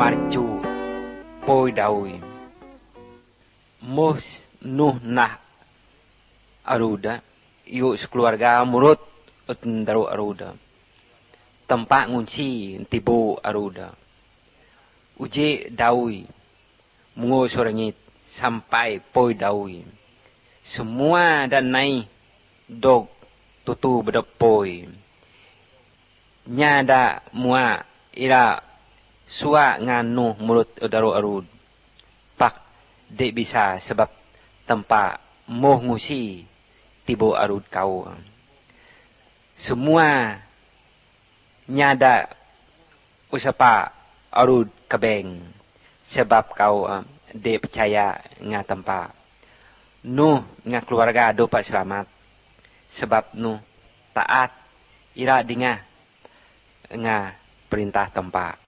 marcu poi dawi mos nuh nah aruda yuk sekeluarga murut daru aruda tempat ngunci tibu aruda uji dawi mungo sorengit sampai poi dawi semua dan naik dog tutu bedepoi nyada mua ira sua nganu mulut daru arud pak dek bisa sebab tempat moh ngusi tibo arud kau semua nyada usapa arud kebeng sebab kau dek percaya nga tempat nu nga keluarga dopa selamat sebab nu taat ira dingah nga perintah tempat